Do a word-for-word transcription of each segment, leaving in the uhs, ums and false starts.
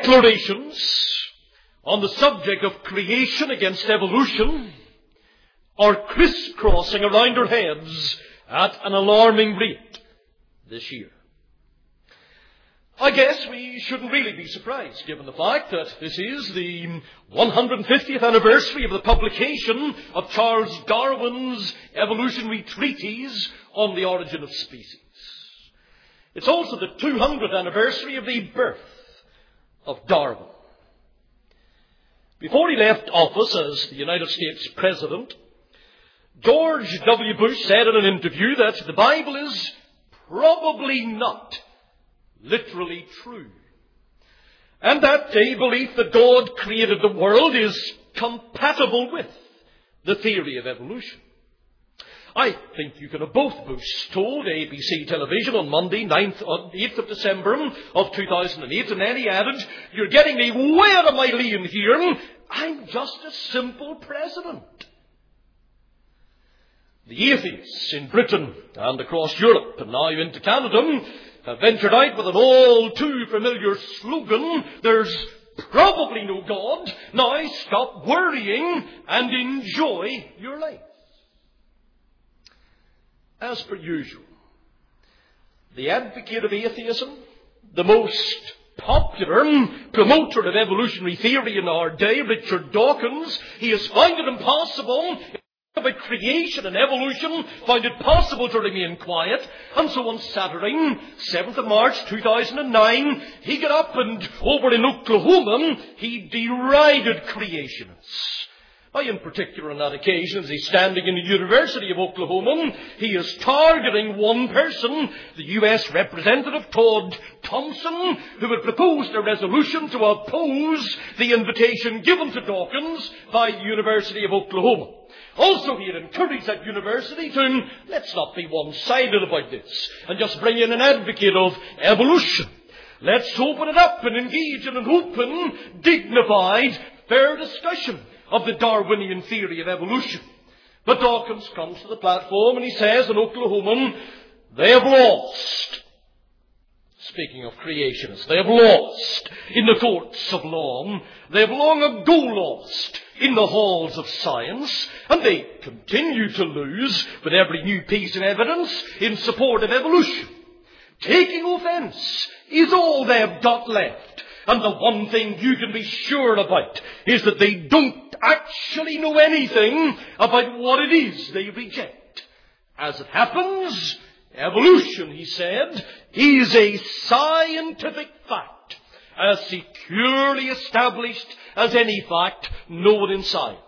declarations on the subject of creation against evolution are crisscrossing around our heads at an alarming rate this year. I guess we shouldn't really be surprised, given the fact that this is the one hundred fiftieth anniversary of the publication of Charles Darwin's evolutionary treatise on the origin of species. It's also the two hundredth anniversary of the birth of Darwin. Before he left office as the United States President, George W. Bush said in an interview that the Bible is probably not literally true, and that a belief that God created the world is compatible with the theory of evolution. I think you can have both Bush told A B C television on Monday, ninth, eighth of December of two thousand eight, and then he added, "You're getting me way out of my lane here. I'm just a simple president." The atheists in Britain and across Europe and now into Canada have ventured out with an all too familiar slogan, "There's probably no God. Now stop worrying and enjoy your life." As per usual, the advocate of atheism, the most popular promoter of evolutionary theory in our day, Richard Dawkins, he has found it impossible about creation and evolution, found it possible to remain quiet. And so on Saturday, seventh of March two thousand nine, he got up and over in Oklahoma, he derided creationists. Now, in particular on that occasion, as he's standing in the University of Oklahoma, he is targeting one person, the U S Representative Todd Thompson, who had proposed a resolution to oppose the invitation given to Dawkins by the University of Oklahoma. Also, he had encouraged that university to, let's not be one-sided about this, and just bring in an advocate of evolution. Let's open it up and engage in an open, dignified, fair discussion of the Darwinian theory of evolution. But Dawkins comes to the platform and he says in Oklahoma, they have lost. Speaking of creationists, they have lost in the courts of law. They have long ago lost in the halls of science, and they continue to lose with every new piece of evidence in support of evolution. Taking offence is all they have got left. And the one thing you can be sure about is that they don't actually know anything about what it is they reject. As it happens, evolution, he said, is a scientific fact, as securely established as any fact known in science.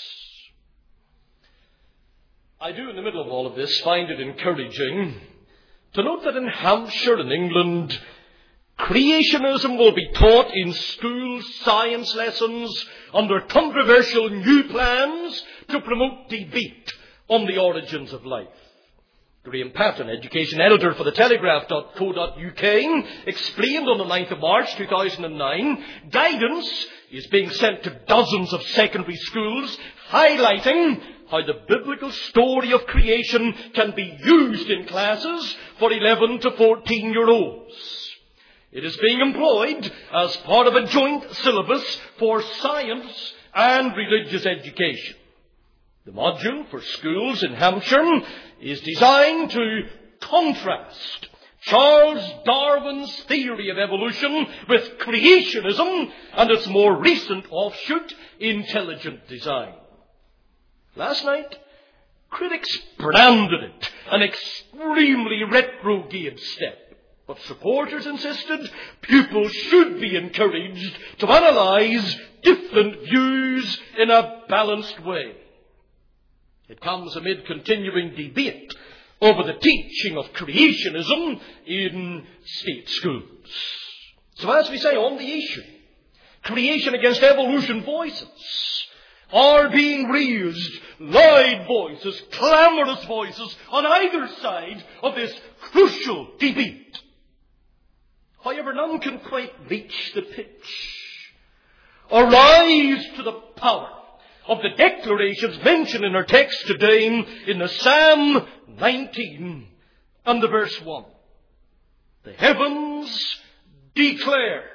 I do, in the middle of all of this, find it encouraging to note that in Hampshire, in England, creationism will be taught in school science lessons under controversial new plans to promote debate on the origins of life. Graham Patton, education editor for the telegraph dot co dot U K, explained on the ninth of March two thousand nine, guidance is being sent to dozens of secondary schools, highlighting how the biblical story of creation can be used in classes for eleven to fourteen year olds. It is being employed as part of a joint syllabus for science and religious education. The module for schools in Hampshire is designed to contrast Charles Darwin's theory of evolution with creationism and its more recent offshoot, intelligent design. Last night, critics branded it an extremely retrograde step. But supporters insisted pupils should be encouraged to analyse different views in a balanced way. It comes amid continuing debate over the teaching of creationism in state schools. So as we say on the issue, creation against evolution voices are being raised, loud voices, clamorous voices on either side of this crucial debate. However, none can quite reach the pitch or rise to the power of the declarations mentioned in our text today in the Psalm nineteen and the verse one. The heavens declare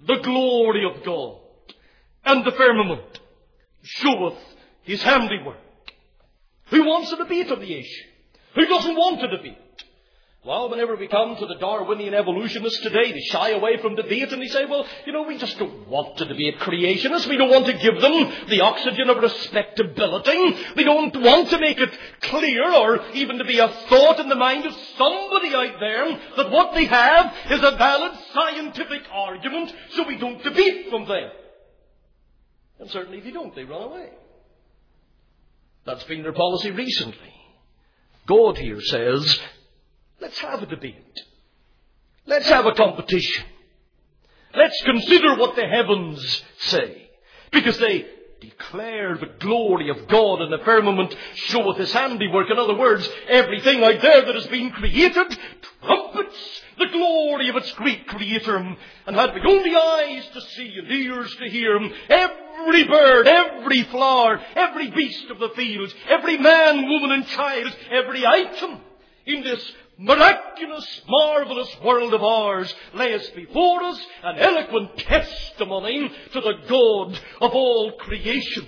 the glory of God, and the firmament showeth his handiwork. Who wants a debate on the issue? Who doesn't want a debate? Well, whenever we come to the Darwinian evolutionists today, they shy away from debate and they say, well, you know, we just don't want to debate creationists. We don't want to give them the oxygen of respectability. We don't want to make it clear or even to be a thought in the mind of somebody out there that what they have is a valid scientific argument, so we don't debate from them. And certainly if you don't, they run away. That's been their policy recently. God here says, let's have a debate. Let's have a competition. Let's consider what the heavens say. Because they declare the glory of God, and the firmament showeth his handiwork. In other words, everything out there that has been created trumpets the glory of its great Creator. And had we only eyes to see and ears to hear, every bird, every flower, every beast of the field, every man, woman and child, every item in this miraculous, marvelous world of ours lays before us an eloquent testimony to the God of all creation.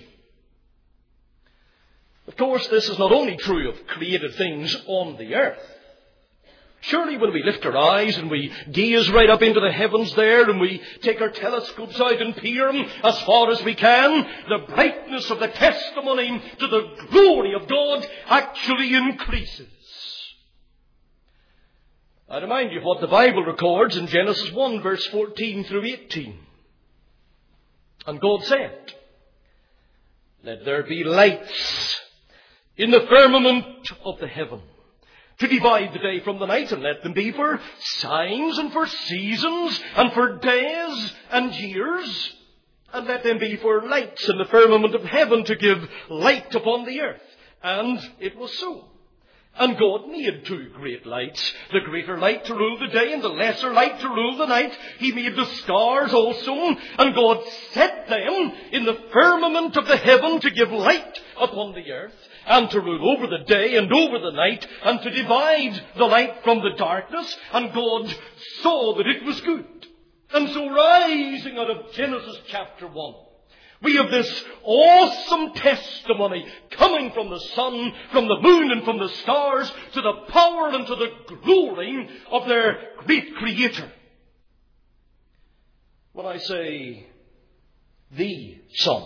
Of course, this is not only true of created things on the earth. Surely when we lift our eyes and we gaze right up into the heavens there and we take our telescopes out and peer as far as we can, the brightness of the testimony to the glory of God actually increases. I remind you of what the Bible records in Genesis one, verse fourteen through eighteen. And God said, let there be lights in the firmament of the heaven, to divide the day from the night, and let them be for signs and for seasons and for days and years. And let them be for lights in the firmament of heaven to give light upon the earth. And it was so. And God made two great lights, the greater light to rule the day and the lesser light to rule the night. He made the stars also, and God set them in the firmament of the heaven to give light upon the earth, and to rule over the day and over the night, and to divide the light from the darkness. And God saw that it was good. And so rising out of Genesis chapter one, we have this awesome testimony coming from the sun, from the moon and from the stars to the power and to the glory of their great Creator. When I say the sun,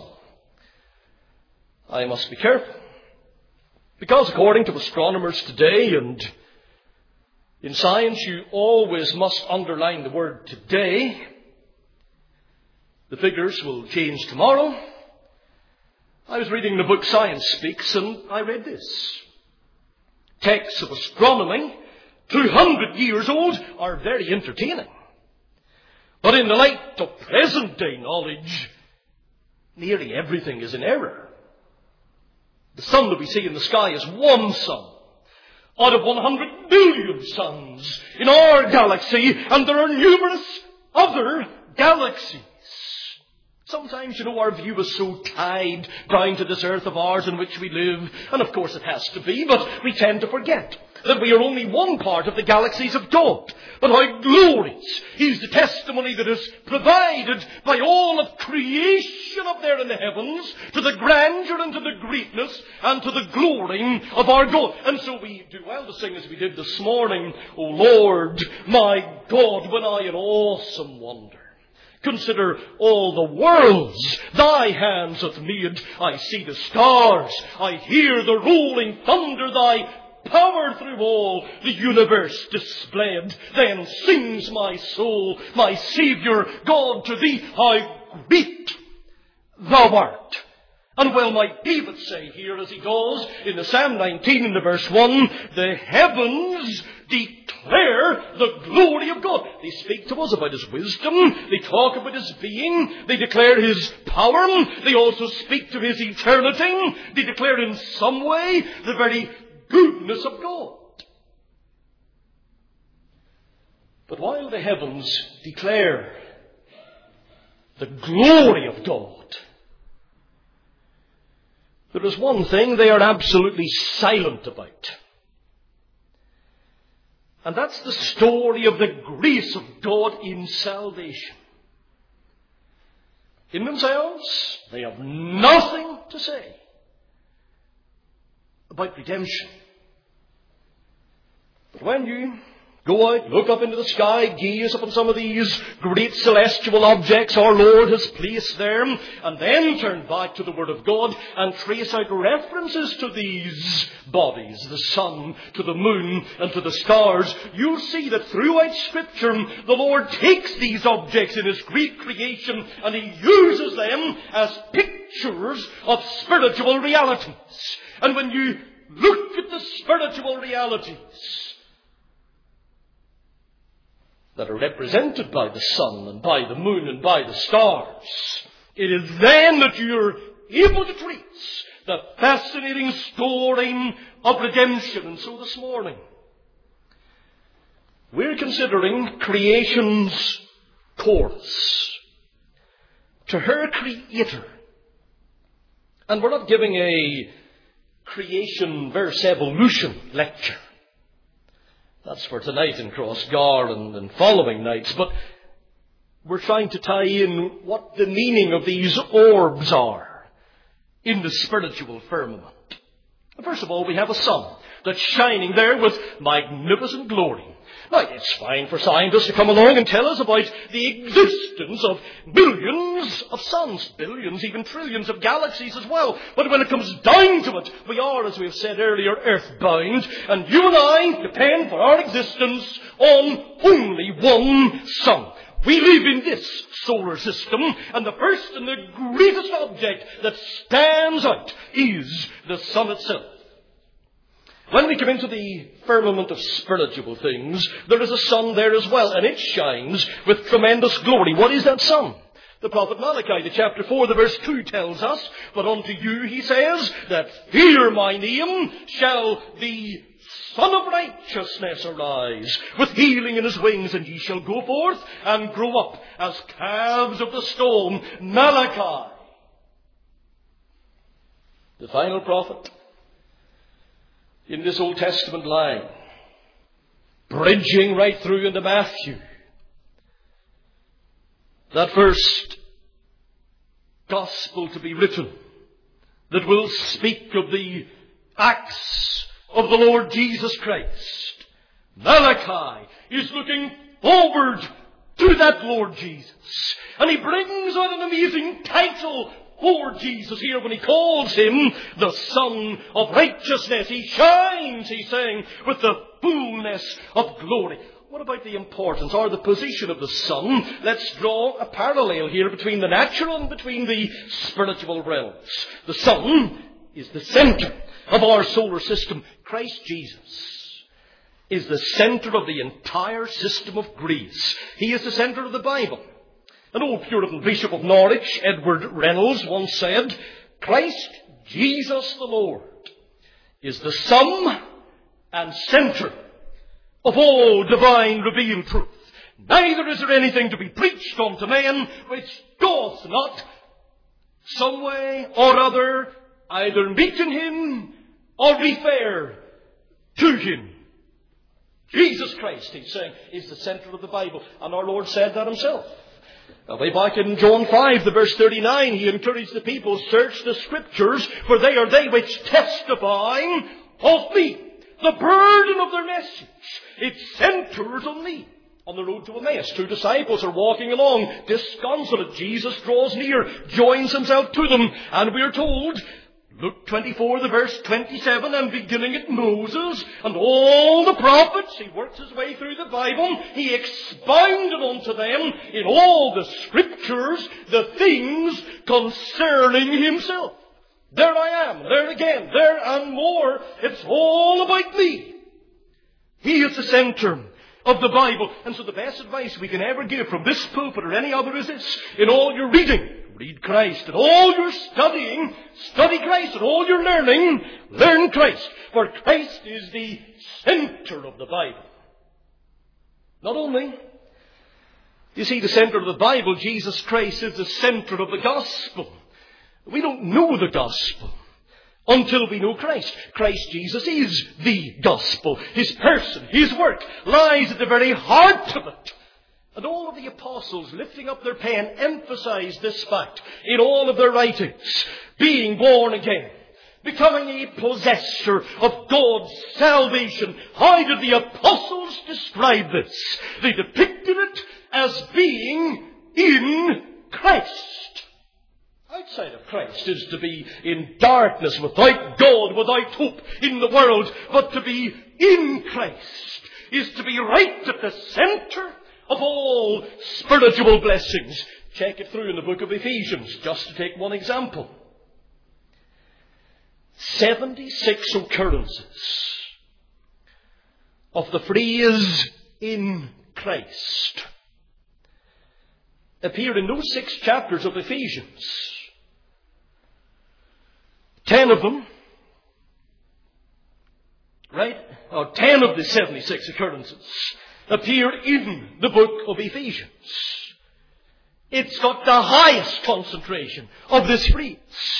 I must be careful. Because according to astronomers today and in science, you always must underline the word today. The figures will change tomorrow. I was reading the book Science Speaks, and I read this. Texts of astronomy, two hundred years old, are very entertaining. But in the light of present-day knowledge, nearly everything is in error. The sun that we see in the sky is one sun out of one hundred billion suns in our galaxy, and there are numerous other galaxies. Sometimes, you know, our view is so tied down to this earth of ours in which we live, and of course it has to be, but we tend to forget that we are only one part of the galaxies of God. But how glorious is the testimony that is provided by all of creation up there in the heavens to the grandeur and to the greatness and to the glory of our God. And so we do well to sing as we did this morning, O Lord, my God, when I in awesome wonder consider all the worlds thy hands hath made. I see the stars, I hear the rolling thunder, thy power through all the universe displayed. Then sings my soul, my Saviour God, to thee, how great thou art. And well might David say here, as he does in the Psalm nineteen in the verse one, the heavens declare the glory of God. They speak to us about his wisdom. They talk about his being. They declare his power. They also speak to his eternity. They declare in some way the very goodness of God. But while the heavens declare the glory of God, there is one thing they are absolutely silent about. And that's the story of the grace of God in salvation. In themselves, they have nothing to say about redemption. But when you go out, look up into the sky, gaze upon some of these great celestial objects our Lord has placed there, and then turn back to the Word of God and trace out references to these bodies, the sun, to the moon, and to the stars, you'll see that throughout Scripture, the Lord takes these objects in His great creation and He uses them as pictures of spiritual realities. And when you look at the spiritual realities that are represented by the sun and by the moon and by the stars, it is then that you're able to trace the fascinating story of redemption. And so this morning, we're considering creation's chorus to her Creator. And we're not giving a creation verse evolution lecture. That's for tonight in Crossgarland and following nights. But we're trying to tie in what the meaning of these orbs are in the spiritual firmament. First of all, we have a sun that's shining there with magnificent glory. Now, it's fine for scientists to come along and tell us about the existence of billions of suns, billions, even trillions of galaxies as well. But when it comes down to it, we are, as we have said earlier, earthbound. And you and I depend for our existence on only one sun. We live in this solar system, and the first and the greatest object that stands out is the sun itself. When we come into the firmament of spiritual things, there is a sun there as well, and it shines with tremendous glory. What is that sun? The prophet Malachi, the chapter four, the verse two tells us, "But unto you," he says, "that fear my name, shall the Son of Righteousness arise, with healing in his wings, and ye shall go forth and grow up as calves of the stone." Malachi, the final prophet in this Old Testament line, bridging right through into Matthew. That first gospel to be written that will speak of the acts of the Lord Jesus Christ. Malachi is looking forward to that Lord Jesus. And he brings out an amazing title for Jesus here when he calls him the Son of Righteousness. He shines, he's saying, with the fullness of glory. What about the importance or the position of the sun? Let's draw a parallel here between the natural and between the spiritual realms. The sun is the center of our solar system. Christ Jesus is the center of the entire system of grace. He is the center of the Bible. An old Puritan bishop of Norwich, Edward Reynolds, once said, "Christ Jesus the Lord is the sum and center of all divine revealed truth. Neither is there anything to be preached unto men which doth not some way or other either meet in him or refer to him." Jesus Christ, he's saying, is the center of the Bible. And our Lord said that himself. Now, way back in John five, the verse thirty-nine, he encouraged the people, "Search the Scriptures, for they are they which testify of me." The burden of their message, it centers on me. On the road to Emmaus, two disciples are walking along, disconsolate. Jesus draws near, joins himself to them, and we are told, Luke twenty-four, the verse twenty-seven, "And beginning at Moses and all the prophets," he works his way through the Bible, "he expounded unto them in all the Scriptures the things concerning himself." There I am, there again, there and more. It's all about me. He is the center of the Bible. And so the best advice we can ever give from this pulpit or any other is this: in all your reading, read Christ. In all your studying, study Christ. In all your learning, learn Christ. For Christ is the center of the Bible. Not only, you see, the center of the Bible, Jesus Christ is the center of the gospel. We don't know the gospel until we know Christ. Christ Jesus is the gospel. His person, his work lies at the very heart of it. And all of the apostles, lifting up their pen, emphasized this fact in all of their writings. Being born again, becoming a possessor of God's salvation. How did the apostles describe this? They depicted it as being in Christ. Outside of Christ is to be in darkness, without God, without hope in the world. But to be in Christ is to be right at the center of all spiritual blessings. Check it through in the book of Ephesians, just to take one example. seventy-six occurrences of the phrase in Christ appear in those six chapters of Ephesians. Ten of them, right? Or ten of the seventy-six occurrences appear in the book of Ephesians. It's got the highest concentration of this phrase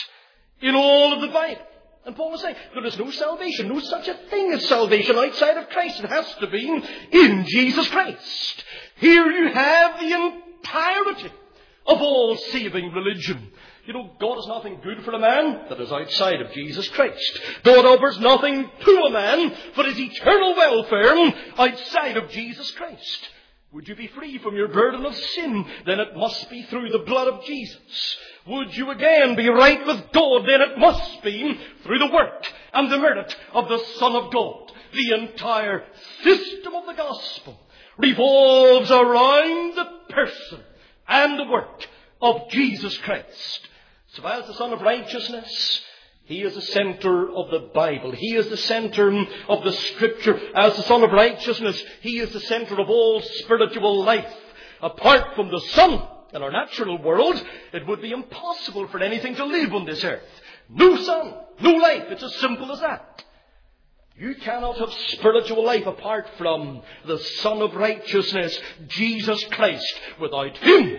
in all of the Bible. And Paul is saying, there is no salvation, no such a thing as salvation outside of Christ. It has to be in Jesus Christ. Here you have the entirety of all saving religion. You know, God is nothing good for a man that is outside of Jesus Christ. God offers nothing to a man for his eternal welfare outside of Jesus Christ. Would you be free from your burden of sin? Then it must be through the blood of Jesus. Would you again be right with God? Then it must be through the work and the merit of the Son of God. The entire system of the gospel revolves around the person and the work of Jesus Christ. So as the Son of Righteousness, He is the center of the Bible. He is the center of the Scripture. As the Son of Righteousness, He is the center of all spiritual life. Apart from the Son, in our natural world, it would be impossible for anything to live on this earth. No Son, no life. It's as simple as that. You cannot have spiritual life apart from the Son of Righteousness, Jesus Christ. Without Him,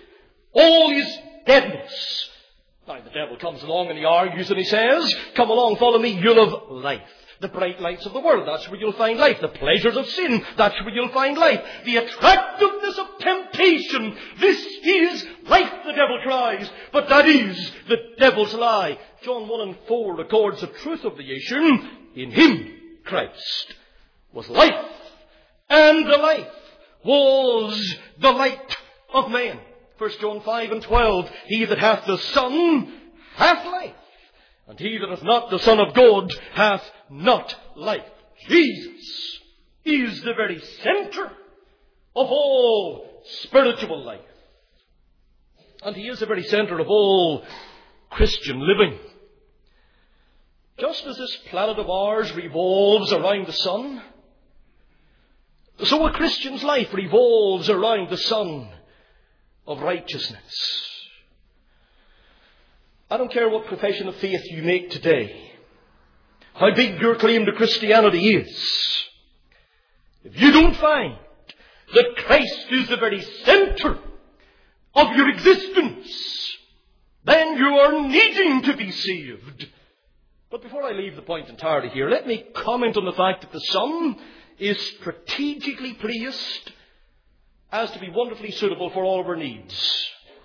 all is deadness. Now the devil comes along and he argues and he says, come along, follow me, you'll have life. The bright lights of the world, that's where you'll find life. The pleasures of sin, that's where you'll find life. The attractiveness of temptation, this is life, the devil cries. But that is the devil's lie. John one and four records the truth of the issue. In Him, Christ, was life, and the life was the light of men. First John five and twelve, he that hath the Son hath life, and he that hath not the Son of God hath not life. Jesus is the very center of all spiritual life. And He is the very center of all Christian living. Just as this planet of ours revolves around the sun, so a Christian's life revolves around the Son of righteousness. I don't care what profession of faith you make today, how big your claim to Christianity is. If you don't find that Christ is the very center of your existence, then you are needing to be saved. But before I leave the point entirely here, let me comment on the fact that the Son is strategically placed as to be wonderfully suitable for all of our needs.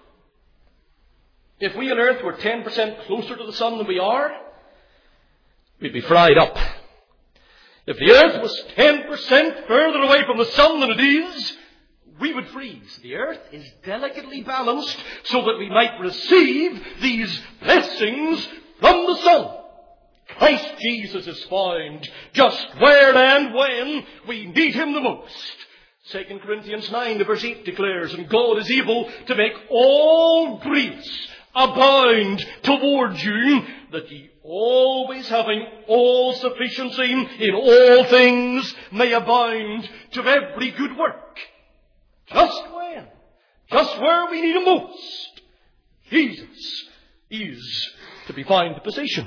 If we on earth were ten percent closer to the sun than we are, we'd be fried up. If the earth was ten percent further away from the sun than it is, we would freeze. The earth is delicately balanced so that we might receive these blessings from the sun. Christ Jesus is found just where and when we need Him the most. Second Corinthians nine, the verse eight declares, and God is able to make all grace abound toward you, that ye always having all sufficiency in all things may abound to every good work. Just when, just where we need Him most, Jesus is to be found in position.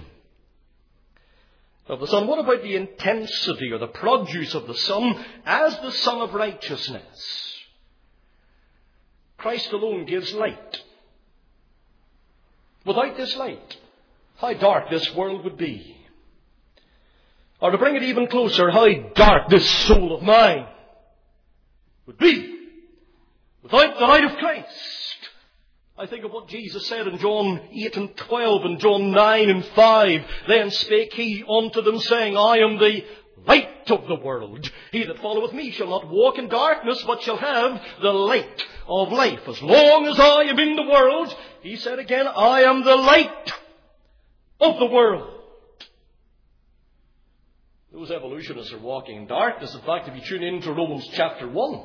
Of the Son. What about the intensity or the produce of the Son as the Son of Righteousness? Christ alone gives light. Without this light, how dark this world would be. Or to bring it even closer, how dark this soul of mine would be. Without the light of Christ, I think of what Jesus said in John eight and twelve and John nine and five. Then spake he unto them, saying, I am the light of the world. He that followeth me shall not walk in darkness, but shall have the light of life. As long as I am in the world, he said again, I am the light of the world. Those evolutionists are walking in darkness. In fact, if you tune in to Romans chapter one,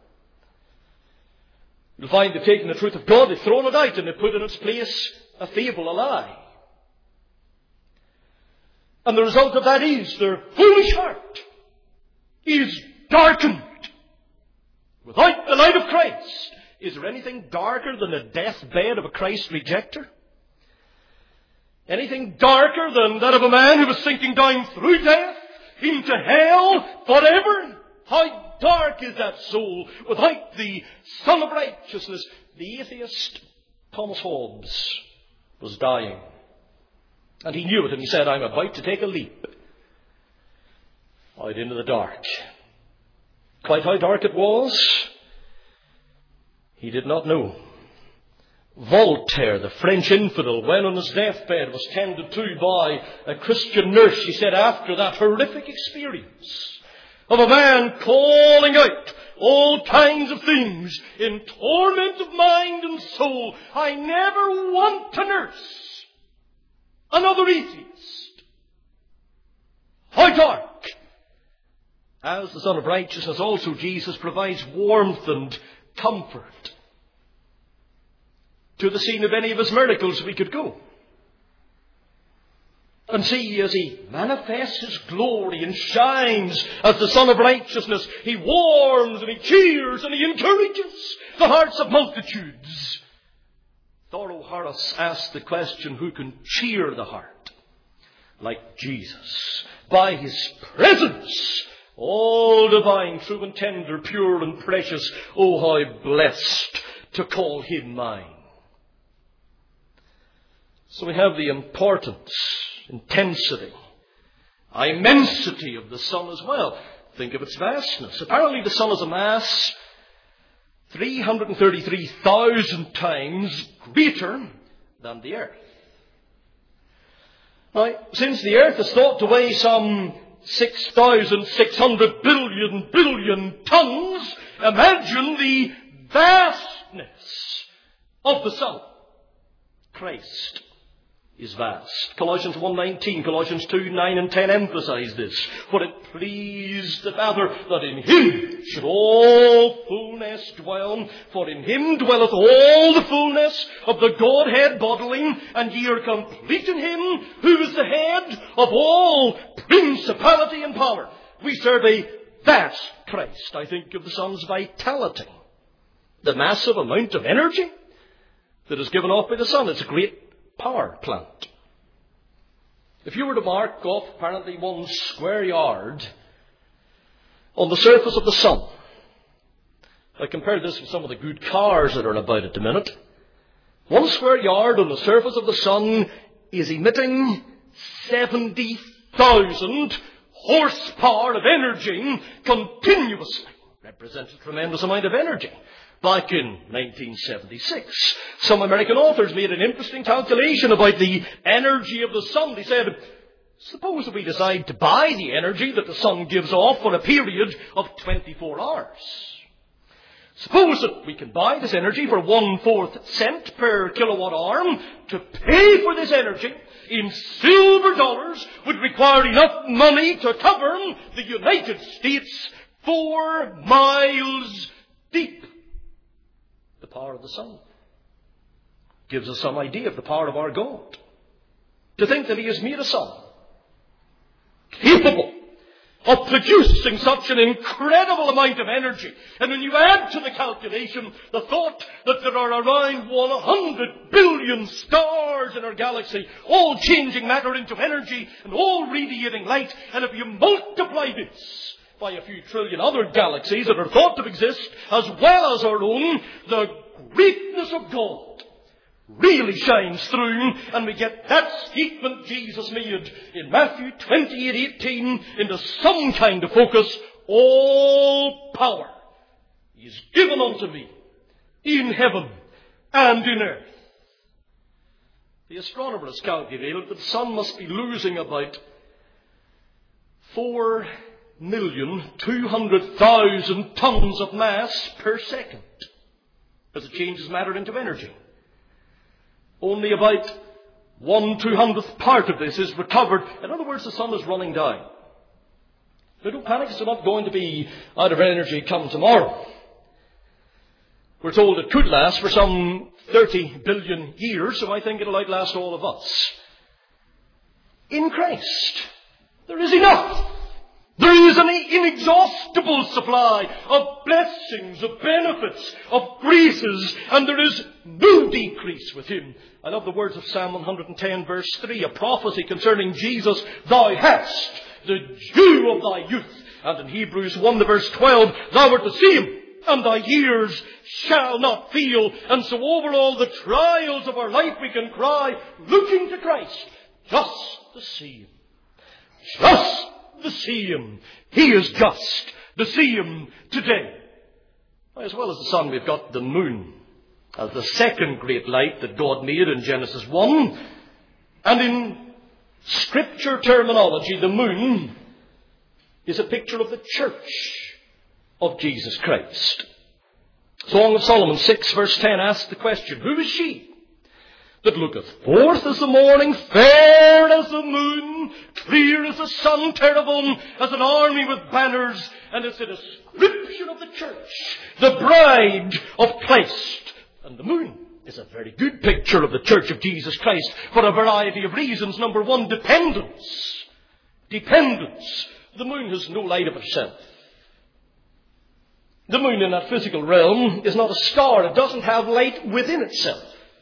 you'll find they've taken the truth of God, they've thrown it out, and they've put in its place a fable, a lie. And the result of that is their foolish heart is darkened. Without the light of Christ, is there anything darker than the deathbed of a Christ rejecter? Anything darker than that of a man who was sinking down through death into hell forever? How dark is that soul without the Son of Righteousness? The atheist Thomas Hobbes was dying. And he knew it, and he said, I'm about to take a leap out into the dark. Quite how dark it was, he did not know. Voltaire, the French infidel, when on his deathbed was tended to by a Christian nurse, he said after that horrific experience of a man calling out all kinds of things in torment of mind and soul, I never want to nurse another atheist. How dark! As the Son of Righteousness, also Jesus provides warmth and comfort. To the scene of any of his miracles we could go and see as he manifests his glory and shines as the Son of Righteousness, he warms and he cheers and he encourages the hearts of multitudes. Thoreau Harris asked the question, who can cheer the heart like Jesus? By his presence, all divine, true and tender, pure and precious. Oh, how blessed to call him mine. So we have the importance, intensity, immensity of the sun as well. Think of its vastness. Apparently the sun is a mass three hundred thirty-three thousand times greater than the earth. Now, since the earth is thought to weigh some six thousand six hundred billion billion tons, imagine the vastness of the sun. Christ is vast. Colossians one nineteen, Colossians two nine and ten emphasize this. For it pleased the Father that in him should all fullness dwell. For in him dwelleth all the fullness of the Godhead bodily, and ye are complete in him who is the head of all principality and power. We serve a vast Christ. I think of the sun's vitality, the massive amount of energy that is given off by the sun. It's a great power plant. If you were to mark off apparently one square yard on the surface of the sun, I compare this with some of the good cars that are about at the minute. One square yard on the surface of the sun is emitting seventy thousand horsepower of energy continuously. Represents a tremendous amount of energy. Back in nineteen seventy-six, some American authors made an interesting calculation about the energy of the sun. They said, suppose that we decide to buy the energy that the sun gives off for a period of twenty-four hours. Suppose that we can buy this energy for one-fourth cent per kilowatt hour. To pay for this energy in silver dollars would require enough money to cover the United States four miles deep. The power of the sun gives us some idea of the power of our God. To think that he has made a sun capable of producing such an incredible amount of energy. And when you add to the calculation the thought that there are around one hundred billion stars in our galaxy, all changing matter into energy and all radiating light, and if you multiply this by a few trillion other galaxies that are thought to exist as well as our own, the greatness of God really shines through, and we get that statement Jesus made in Matthew twenty-eight eighteen into some kind of focus. All power is given unto me in heaven and in earth. The astronomer has calculated that the sun must be losing about four million two hundred thousand tons of mass per second as it changes matter into energy. Only about one two-hundredth part of this is recovered. In other words, the sun is running down. Now, don't panic, it's not going to be out of energy come tomorrow. We're told it could last for some thirty billion years, so I think it'll outlast all of us. In Christ, there is enough. There is an inexhaustible supply of blessings, of benefits, of graces, and there is no decrease with him. I love the words of Psalm one ten, verse three, a prophecy concerning Jesus. Thou hast the dew of thy youth. And in Hebrews one, the verse twelve, thou art the same, and thy years shall not fail. And so over all the trials of our life we can cry, looking to Christ, just the same. Just the same. He is just the same today. As well as the sun, we've got the moon as the second great light that God made in Genesis one. And in Scripture terminology, the moon is a picture of the church of Jesus Christ. Song of Solomon six, verse ten asks the question, who is she that looketh forth as the morning, fair as the moon, clear as the sun, terrible as an army with banners? And it's a description of the church, the bride of Christ. And the moon is a very good picture of the church of Jesus Christ for a variety of reasons. Number one, dependence. Dependence. The moon has no light of itself. The moon in that physical realm is not a star. It doesn't have light within itself.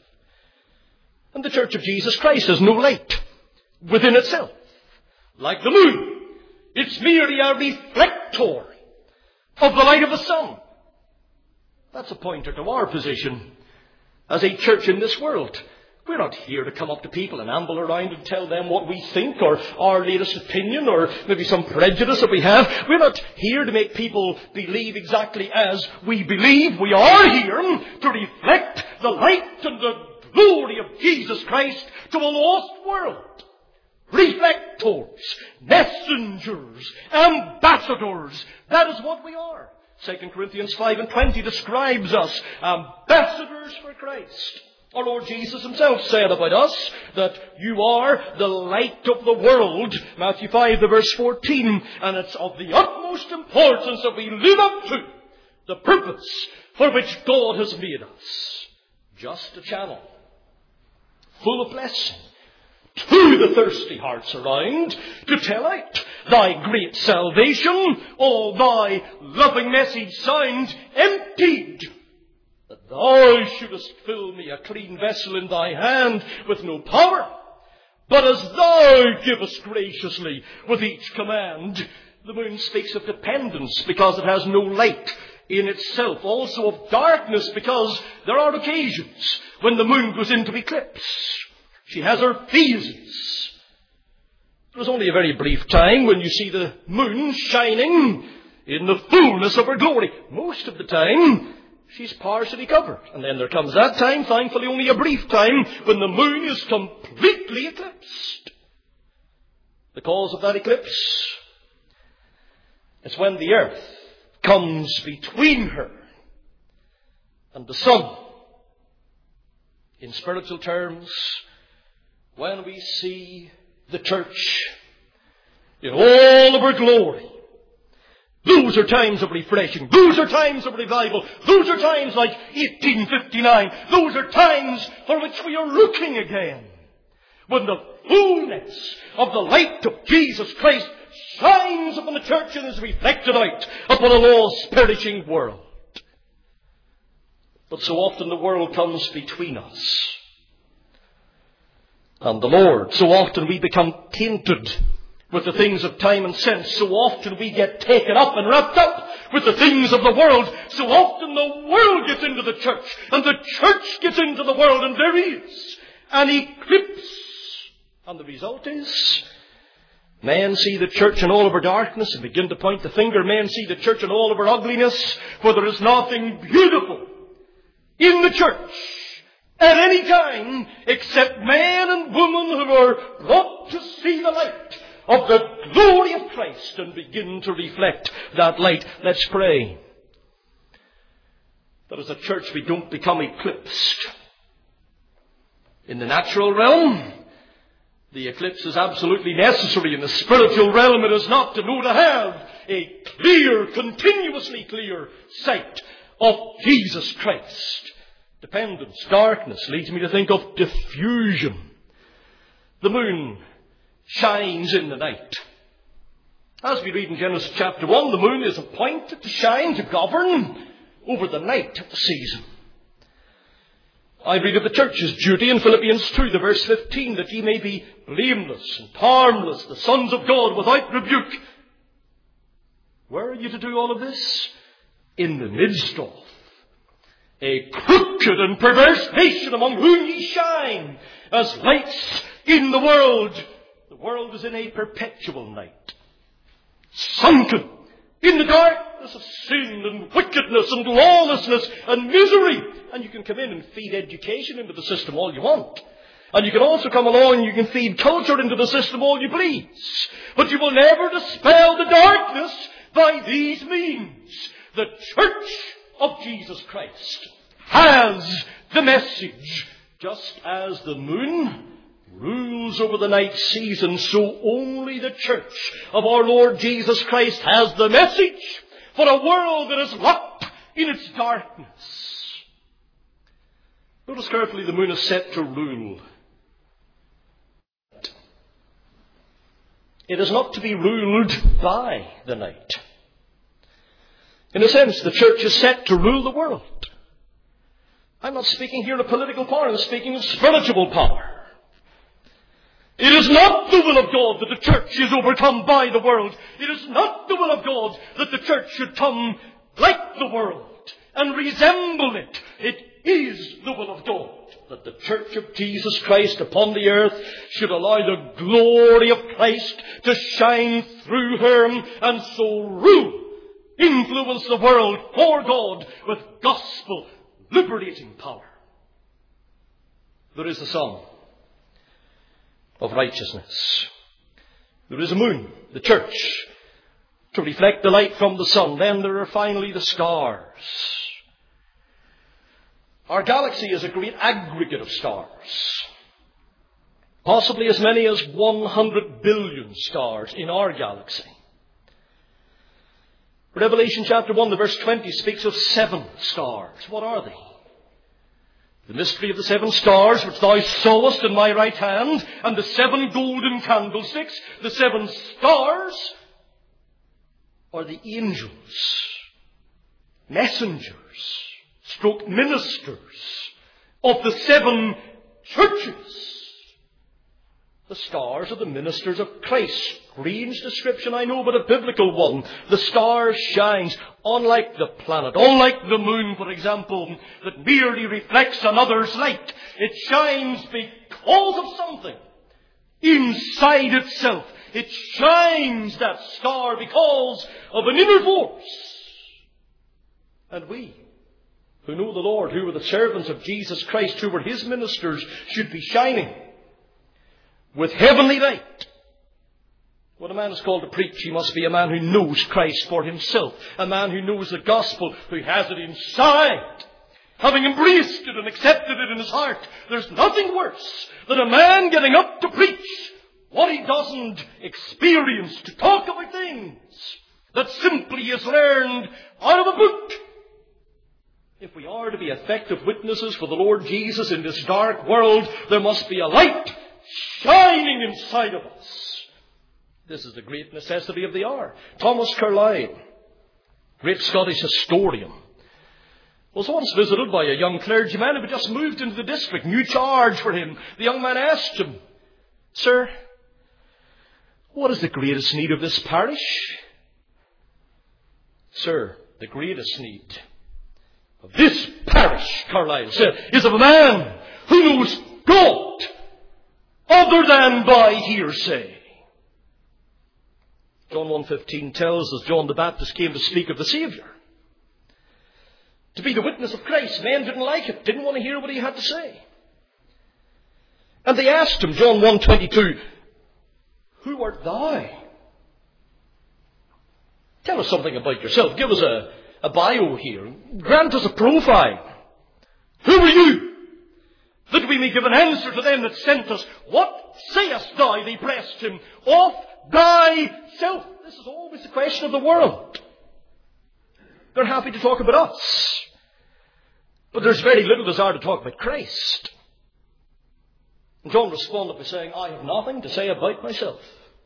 And the church of Jesus Christ has no light within itself. Like the moon, it's merely a reflector of the light of the sun. That's a pointer to our position as a church in this world. We're not here to come up to people and amble around and tell them what we think or our latest opinion or maybe some prejudice that we have. We're not here to make people believe exactly as we believe. We are here to reflect the light and the glory of Jesus Christ to a lost world. Reflectors, messengers, ambassadors. That is what we are. Second Corinthians five and twenty describes us ambassadors for Christ. Our Lord Jesus himself said about us that you are the light of the world. Matthew five, the verse fourteen. And it's of the utmost importance that we live up to the purpose for which God has made us. Just a channel full of blessing to the thirsty hearts around, to tell out thy great salvation, all thy loving message sound, emptied, that thou shouldest fill me a clean vessel in thy hand with no power, but as thou givest graciously with each command. The moon speaks of dependence because it has no light in itself, also of darkness because there are occasions when the moon goes into eclipse. She has her phases. There is only a very brief time when you see the moon shining in the fullness of her glory. Most of the time, she's partially covered. And then there comes that time, thankfully only a brief time, when the moon is completely eclipsed. The cause of that eclipse is when the earth comes between her and the sun. In spiritual terms, when we see the church in all of her glory, those are times of refreshing. Those are times of revival. Those are times like eighteen fifty-nine. Those are times for which we are looking again. When the fullness of the light of Jesus Christ shines upon the church and is reflected out upon a lost, perishing world. But so often the world comes between us and the Lord. So often we become tainted with the things of time and sense. So often we get taken up and wrapped up with the things of the world. So often the world gets into the church and the church gets into the world, and there is an eclipse. And the result is men see the church in all of her darkness and begin to point the finger. Men see the church in all of her ugliness, for there is nothing beautiful in the church at any time except man and woman who are brought to see the light of the glory of Christ and begin to reflect that light. Let's pray that as a church we don't become eclipsed. In the natural realm, the eclipse is absolutely necessary. In the spiritual realm, it is not, to know to have a clear, continuously clear sight of Jesus Christ. Dependence, darkness, leads me to think of diffusion. The moon shines in the night. As we read in Genesis chapter one, the moon is appointed to shine, to govern over the night season. I read of the church's duty in Philippians two, the verse fifteen, that ye may be blameless and harmless, the sons of God without rebuke. Where are you to do all of this? In the midst of a crooked and perverse nation among whom ye shine as lights in the world. The world is in a perpetual night, sunken in the darkness of sin and wickedness and lawlessness and misery. And you can come in and feed education into the system all you want. And you can also come along and you can feed culture into the system all you please. But you will never dispel the darkness by these means. The church of Jesus Christ has the message. Just as the moon rules over the night season, so only the church of our Lord Jesus Christ has the message for a world that is locked in its darkness. Notice carefully, the moon is set to rule. It is not to be ruled by the night. In a sense, the church is set to rule the world. I'm not speaking here of political power, I'm speaking of spiritual power. It is not the will of God that the church is overcome by the world. It is not the will of God that the church should come like the world and resemble it. It is the will of God that the church of Jesus Christ upon the earth should allow the glory of Christ to shine through her and so rule, influence the world for God with gospel liberating power. There is a sun of righteousness. There is a moon, the church, to reflect the light from the sun. Then there are finally the stars. Our galaxy is a great aggregate of stars. Possibly as many as one hundred billion stars in our galaxy. Revelation chapter one, the verse twenty, speaks of seven stars. What are they? The mystery of the seven stars which thou sawest in my right hand, and the seven golden candlesticks. The seven stars are the angels, messengers, stroke ministers of the seven churches. The stars are the ministers of Christ. Strange description, I know, but a biblical one. The star shines, unlike the planet, unlike the moon, for example, that merely reflects another's light. It shines because of something inside itself. It shines, that star, because of an inner force. And we, who know the Lord, who are the servants of Jesus Christ, who were His ministers, should be shining with heavenly light. When a man is called to preach, he must be a man who knows Christ for himself. A man who knows the gospel, who has it inside. Having embraced it and accepted it in his heart. There's nothing worse than a man getting up to preach what he doesn't experience, to talk about things that simply is learned out of a book. If we are to be effective witnesses for the Lord Jesus in this dark world, there must be a light shining inside of us. This is the great necessity of the hour. Thomas Carlyle, great Scottish historian, was once visited by a young clergyman who had just moved into the district. New charge for him. The young man asked him, "Sir, what is the greatest need of this parish?" "Sir, the greatest need of this parish," Carlyle said, "is of a man who knows God other than by hearsay." John one fifteen tells us John the Baptist came to speak of the Saviour. to be the witness of Christ. Men didn't like it, didn't want to hear what he had to say. And they asked him, John one twenty-two, who art thou? Tell us something about yourself. Give us a, a bio here. Grant us a profile. Who are you? That we may give an answer to them that sent us. What sayest thou? They pressed him. Of thyself. This is always the question of the world. They're happy to talk about us. But there's very little desire to talk about Christ. And John responded by saying, I have nothing to say about myself.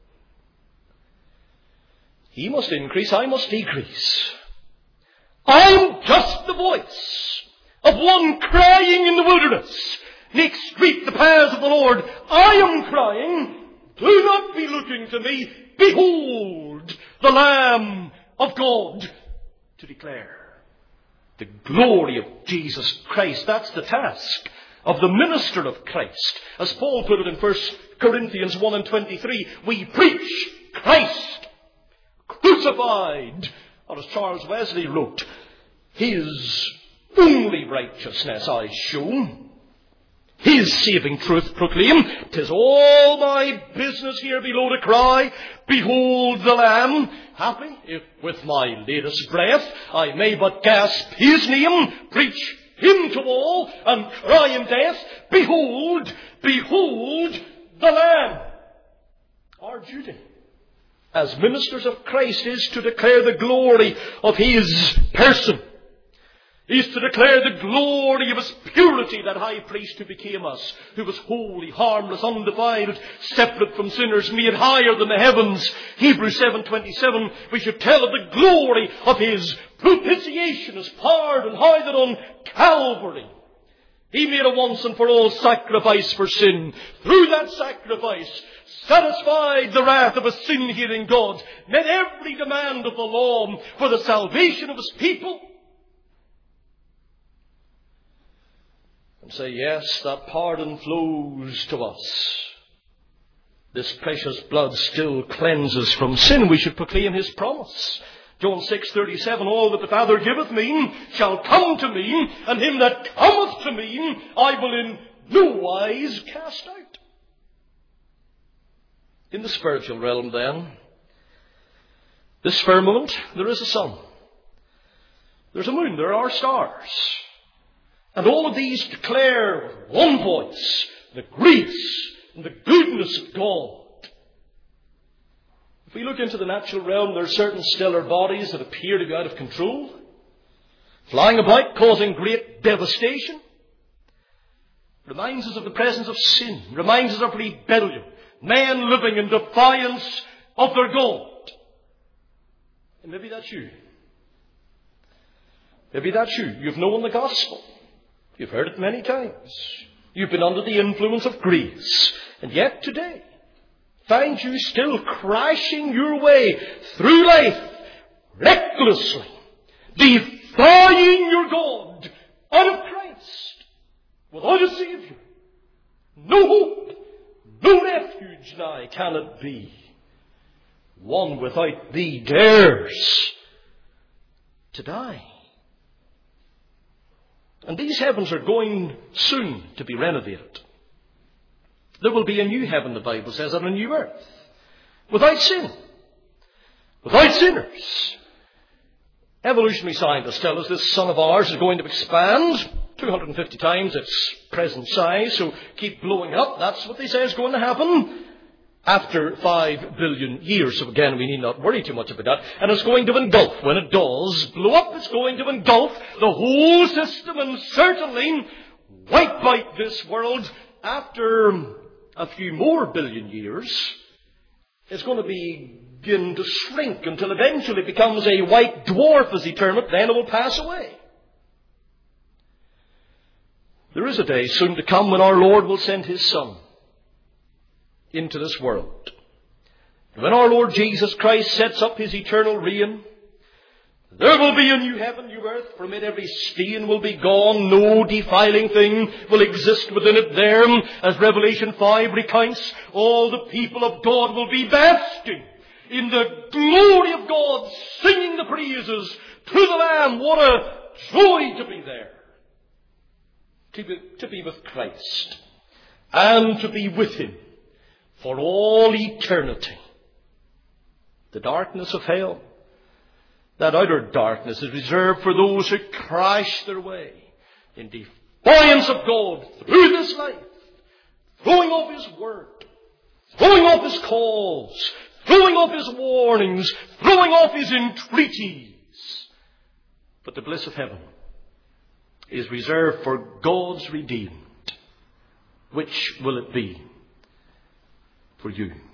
He must increase, I must decrease. I am just the voice of one crying in the wilderness. Make straight the paths of the Lord. I am crying, do not be looking to me. Behold, the Lamb of God to declare the glory of Jesus Christ. That's the task of the minister of Christ. As Paul put it in First Corinthians one and twenty-three, we preach Christ crucified. Or as Charles Wesley wrote, his only righteousness I show, his saving truth proclaim. 'Tis all my business here below to cry, behold the Lamb. Happy if with my latest breath I may but gasp his name, preach him to all, and cry in death, behold, behold the Lamb. Our duty as ministers of Christ is to declare the glory of his person. Is to declare the glory of his purity, that high priest who became us, who was holy, harmless, undefiled, separate from sinners, made higher than the heavens. Hebrews seven twenty-seven, we should tell of the glory of his propitiation, his pardon, how that on Calvary he made a once and for all sacrifice for sin. Through that sacrifice, satisfied the wrath of a sin-hating God, met every demand of the law for the salvation of his people. And say, yes, that pardon flows to us. This precious blood still cleanses from sin. We should proclaim his promise. John six thirty-seven, all that the Father giveth me shall come to me, and him that cometh to me I will in no wise cast out. In the spiritual realm then, this firmament, there is a sun. There's a moon, there are stars. And all of these declare with one voice the grace and the goodness of God. If we look into the natural realm, there are certain stellar bodies that appear to be out of control, flying about, causing great devastation. Reminds us of the presence of sin, reminds us of rebellion, men living in defiance of their God. And maybe that's you. Maybe that's you. You've known the gospel. You've heard it many times. You've been under the influence of grace. And yet today, find you still crashing your way through life recklessly, defying your God out of Christ, without a Savior. No hope, no refuge now can it be. One without thee dares to die. And these heavens are going soon to be renovated. There will be a new heaven, the Bible says, and a new earth. Without sin. Without sinners. Evolutionary scientists tell us this sun of ours is going to expand two hundred fifty times its present size, so keep blowing up. That's what they say is going to happen after five billion years. So again, we need not worry too much about that. And it's going to engulf. When it does blow up, it's going to engulf the whole system and certainly wipe out this world. After a few more billion years, it's going to begin to shrink until eventually it becomes a white dwarf, as he termed it. Then it will pass away. There is a day soon to come when our Lord will send his Son into this world. And when our Lord Jesus Christ sets up his eternal reign, there will be a new heaven, new earth. From it every stain will be gone. No defiling thing will exist within it there. As Revelation five recounts, all the people of God will be basking in the glory of God, singing the praises to the Lamb. What a joy to be there, to be, to be with Christ, and to be with him for all eternity. The darkness of hell, that outer darkness, is reserved for those who crash their way in defiance of God through this life, throwing off his word, throwing off his calls, throwing off his warnings, throwing off his entreaties. But the bliss of heaven is reserved for God's redeemed. Which will it be for you?